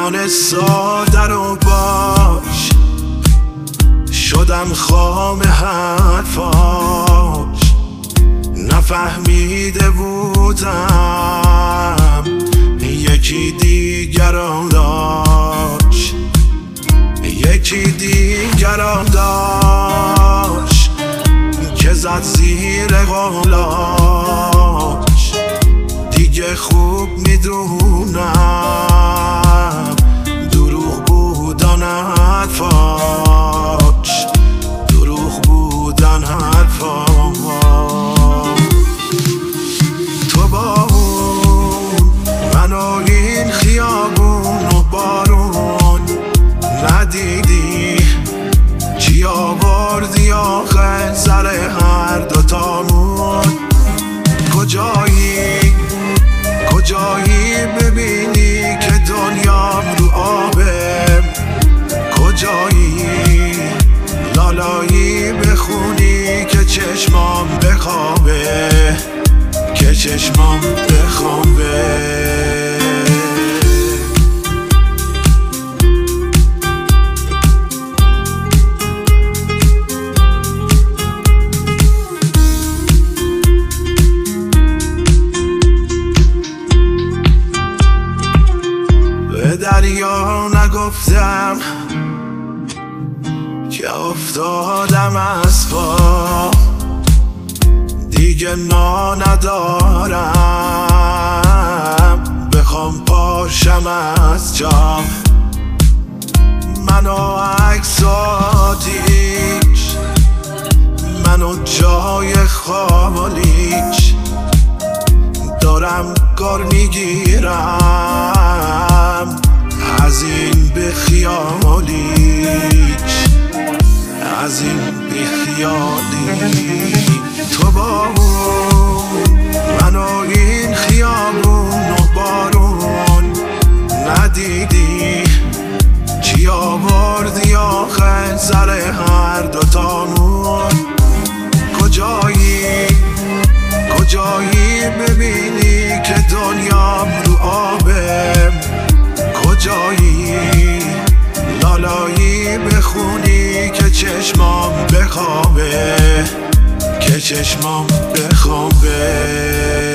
میان ساده رو باش شدم خام حرفاش، نفهمیده بودم یکی دیگران داشت، یکی دیگران داشت که زد زیر قولاش. دیگه خوب میدونم دروغ بودن حرفاش، دروغ بودن حرفاش. تو با اون من و این خیابون و بارون ندیدی چی آوردی آخر سر هر دوتامون. کجایی ببینی که دنیام رو آبه، کجایی لالایی بخونی که چشمام بخوابه، که چشمام بخوابه. به دریا نگفتم که افتادم از پا، دیگه ندارم بخوام پاشم از جا. منو عکساتیش، منو جای خالیش دارم کار میگیرم از این بیخیالیش، از این بیخیالی. تو با اون من و این خیابون و بارون ندیدی چی آوردی آخر سر هر دوتامون. کجایی ببینی که دنیام رو آبه، کجایی لالایی بخونی که چشمام بخوابه، که چشمام بخوابه.